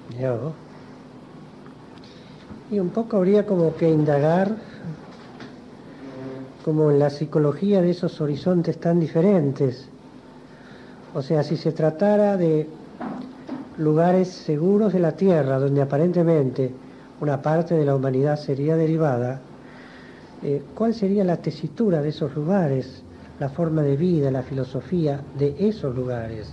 Yo. Y un poco habría como que indagar como en la psicología de esos horizontes tan diferentes. O sea, si se tratara de lugares seguros de la Tierra, donde aparentemente una parte de la humanidad sería derivada, ¿cuál sería la tesitura de esos lugares, la forma de vida, la filosofía de esos lugares?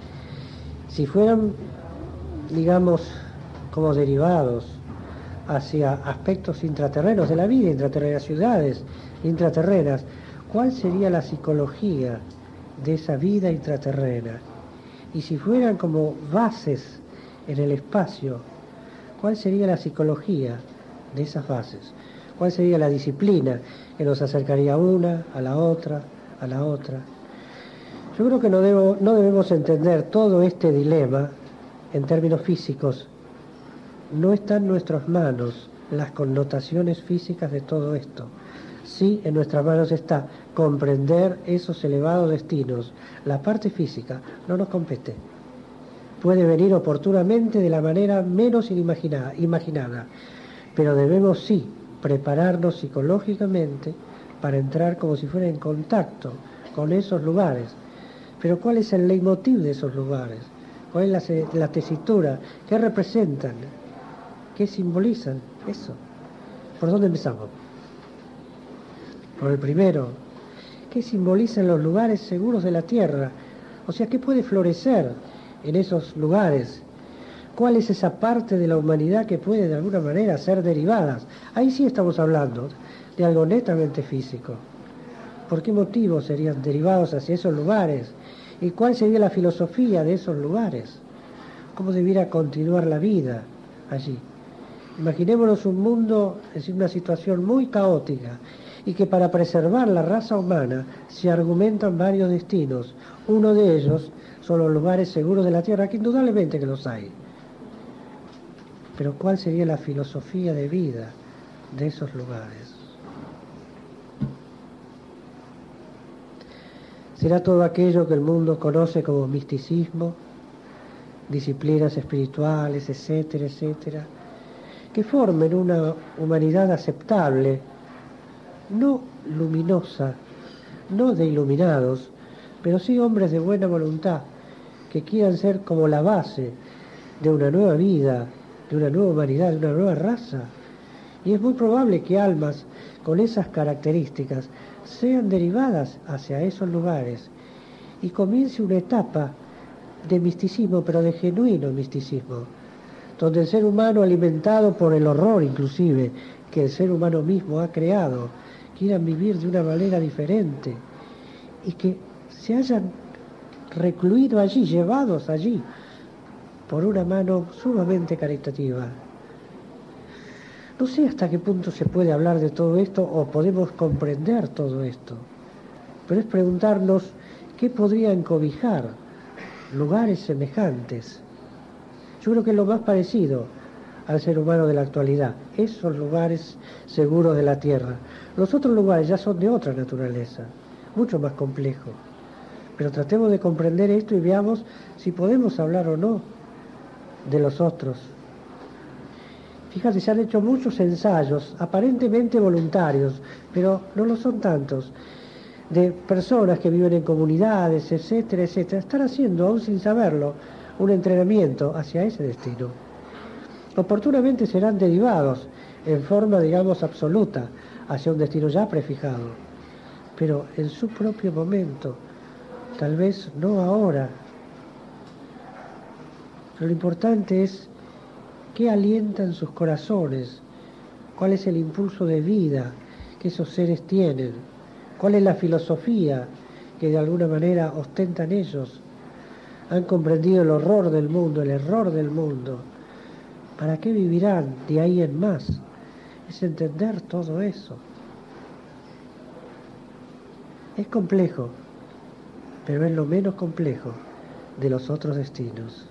Si fueran, digamos, como derivados hacia aspectos intraterrenos de la vida, intraterrenas, ciudades intraterrenas, ¿cuál sería la psicología de esa vida intraterrena? Y si fueran como bases en el espacio, ¿cuál sería la psicología de esas bases? ¿Cuál sería la disciplina que nos acercaría una, a la otra, a la otra? Yo creo que no debemos entender todo este dilema en términos físicos. No está en nuestras manos las connotaciones físicas de todo esto. Sí, en nuestras manos está comprender esos elevados destinos. La parte física no nos compete. Puede venir oportunamente de la manera menos imaginada, pero debemos sí prepararnos psicológicamente para entrar como si fuera en contacto con esos lugares. Pero ¿cuál es el leitmotiv de esos lugares? ¿Cuál es la tesitura? ¿Qué representan? ¿Qué simbolizan? Eso. ¿Por dónde empezamos? Por el primero. ¿Qué simbolizan los lugares seguros de la Tierra? O sea, ¿qué puede florecer en esos lugares? ¿Cuál es esa parte de la humanidad que puede de alguna manera ser derivadas? Ahí sí estamos hablando de algo netamente físico. ¿Por qué motivos serían derivados hacia esos lugares? ¿Y cuál sería la filosofía de esos lugares? ¿Cómo debiera continuar la vida allí? Imaginémonos un mundo, es decir, una situación muy caótica, y que para preservar la raza humana se argumentan varios destinos. Uno de ellos son los lugares seguros de la Tierra, que indudablemente que los hay. Pero ¿cuál sería la filosofía de vida de esos lugares? ¿Será todo aquello que el mundo conoce como misticismo, disciplinas espirituales, etcétera, etcétera, que formen una humanidad aceptable, no luminosa, no de iluminados, pero sí hombres de buena voluntad, que quieran ser como la base de una nueva vida, de una nueva humanidad, de una nueva raza? Y es muy probable que almas con esas características sean derivadas hacia esos lugares y comience una etapa de misticismo, pero de genuino misticismo, donde el ser humano, alimentado por el horror inclusive que el ser humano mismo ha creado, quieran vivir de una manera diferente y que se hayan recluido allí, llevados allí por una mano sumamente caritativa. No sé hasta qué punto se puede hablar de todo esto o podemos comprender todo esto, pero es preguntarnos qué podrían cobijar lugares semejantes. Yo creo que es lo más parecido al ser humano de la actualidad, esos lugares seguros de la Tierra. Los otros lugares ya son de otra naturaleza, mucho más complejos. Pero tratemos de comprender esto y veamos si podemos hablar o no de los otros. Fíjate, se han hecho muchos ensayos, aparentemente voluntarios, pero no lo son tantos, de personas que viven en comunidades, etcétera, etcétera. Están haciendo, aún sin saberlo, un entrenamiento hacia ese destino. Oportunamente serán derivados en forma, digamos, absoluta hacia un destino ya prefijado, pero en su propio momento, tal vez no ahora. Pero lo importante es qué alientan sus corazones, cuál es el impulso de vida que esos seres tienen, cuál es la filosofía que de alguna manera ostentan ellos. Han comprendido el horror del mundo, el error del mundo. ¿Para qué vivirán de ahí en más? Es entender todo eso. Es complejo, pero es lo menos complejo de los otros destinos.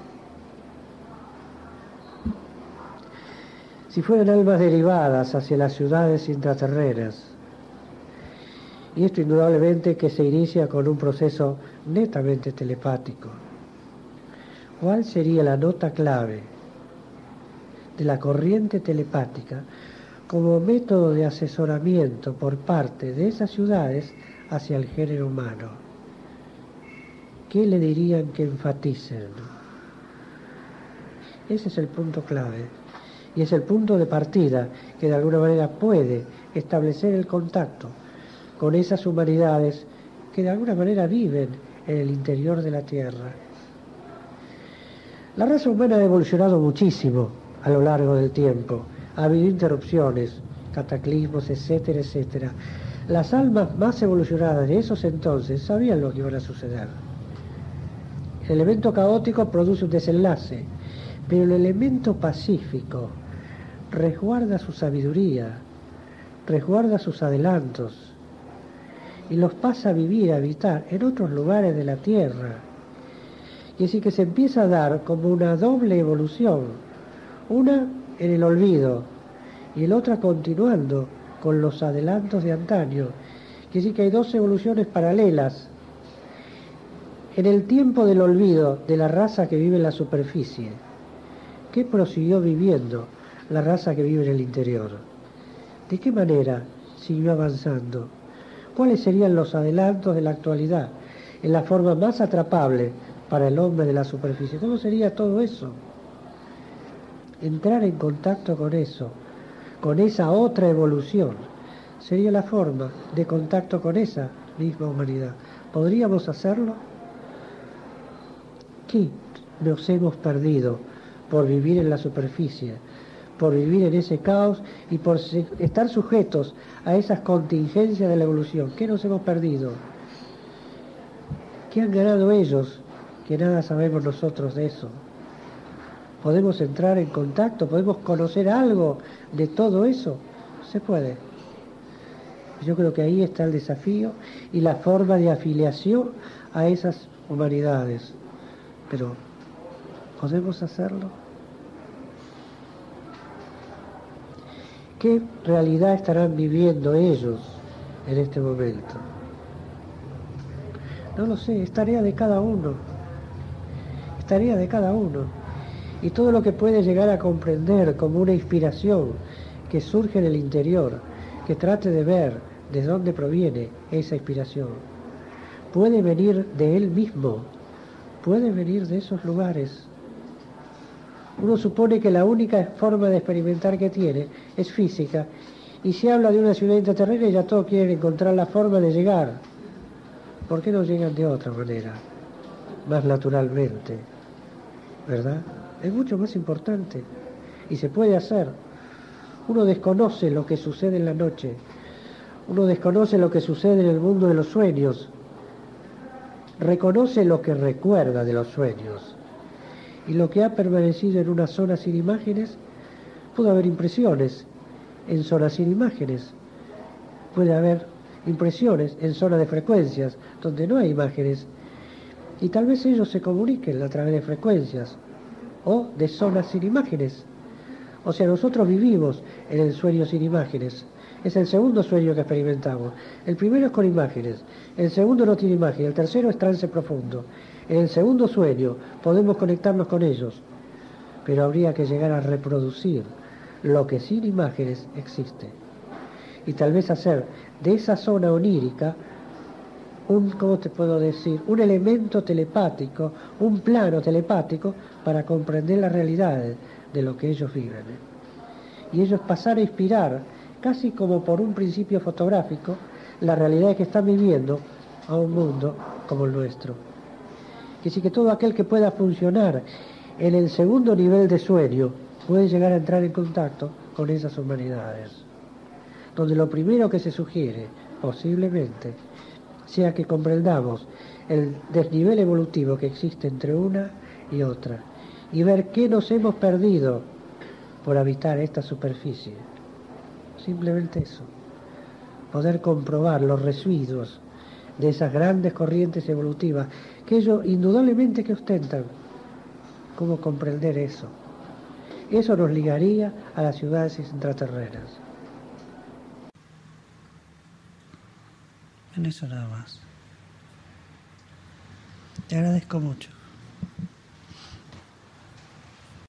Si fueran almas derivadas hacia las ciudades intraterrenas, y esto indudablemente que se inicia con un proceso netamente telepático, ¿cuál sería la nota clave de la corriente telepática como método de asesoramiento por parte de esas ciudades hacia el género humano. ¿Qué le dirían que enfaticen? Ese es el punto clave y es el punto de partida que de alguna manera puede establecer el contacto con esas humanidades que de alguna manera viven en el interior de la Tierra. La raza humana ha evolucionado muchísimo a lo largo del tiempo. Ha habido interrupciones, cataclismos, etcétera, etcétera. Las almas más evolucionadas de esos entonces sabían lo que iba a suceder. El elemento caótico produce un desenlace, pero el elemento pacífico resguarda su sabiduría, resguarda sus adelantos y los pasa a vivir, a habitar en otros lugares de la Tierra. Y así que se empieza a dar como una doble evolución, una en el olvido y la otra continuando con los adelantos de antaño. Y así que hay dos evoluciones paralelas. En el tiempo del olvido de la raza que vive en la superficie, ¿qué prosiguió viviendo la raza que vive en el interior? ¿De qué manera siguió avanzando? ¿Cuáles serían los adelantos de la actualidad en la forma más atrapable para el hombre de la superficie? ¿Cómo sería todo eso? Entrar en contacto con eso, con esa otra evolución, sería la forma de contacto con esa misma humanidad. ¿Podríamos hacerlo? ¿Qué nos hemos perdido por vivir en la superficie, por vivir en ese caos y por estar sujetos a esas contingencias de la evolución? ¿Qué nos hemos perdido? ¿Qué han ganado ellos que nada sabemos nosotros de eso? ¿Podemos entrar en contacto? ¿Podemos conocer algo de todo eso? Se puede. Yo creo que ahí está el desafío y la forma de afiliación a esas humanidades. Pero, ¿podemos hacerlo? ¿Qué realidad estarán viviendo ellos en este momento? No lo sé, es tarea de cada uno. Es tarea de cada uno. Y todo lo que puede llegar a comprender como una inspiración que surge en el interior, que trate de ver de dónde proviene esa inspiración. Puede venir de él mismo, puede venir de esos lugares. Uno supone que la única forma de experimentar que tiene es física, y si habla de una ciudad intraterrena ya todos quieren encontrar la forma de llegar. ¿Por qué no llegan de otra manera? Más naturalmente, ¿verdad? Es mucho más importante y se puede hacer. Uno desconoce lo que sucede en la noche, uno desconoce lo que sucede en el mundo de los sueños, reconoce lo que recuerda de los sueños. Y lo que ha permanecido en una zona sin imágenes, puede haber impresiones en zonas sin imágenes, puede haber impresiones en zonas de frecuencias donde no hay imágenes, y tal vez ellos se comuniquen a través de frecuencias o de zonas sin imágenes. O sea, nosotros vivimos en el sueño sin imágenes. Es el segundo sueño que experimentamos. El primero es con imágenes, el segundo no tiene imagen, el tercero es trance profundo. En el segundo sueño podemos conectarnos con ellos, pero habría que llegar a reproducir lo que sin imágenes existe. Y tal vez hacer de esa zona onírica ¿cómo te puedo decir? Un elemento telepático, un plano telepático para comprender las realidades de lo que ellos viven. Y ellos pasar a inspirar, casi como por un principio fotográfico, las realidades que están viviendo a un mundo como el nuestro. Que sí que todo aquel que pueda funcionar en el segundo nivel de sueño puede llegar a entrar en contacto con esas humanidades. Donde lo primero que se sugiere, posiblemente, sea que comprendamos el desnivel evolutivo que existe entre una y otra y ver qué nos hemos perdido por habitar esta superficie. Simplemente eso. Poder comprobar los residuos de esas grandes corrientes evolutivas que ellos indudablemente que ostentan. ¿Cómo comprender eso? Eso nos ligaría a las ciudades intraterrenas. En eso nada más. Te agradezco mucho.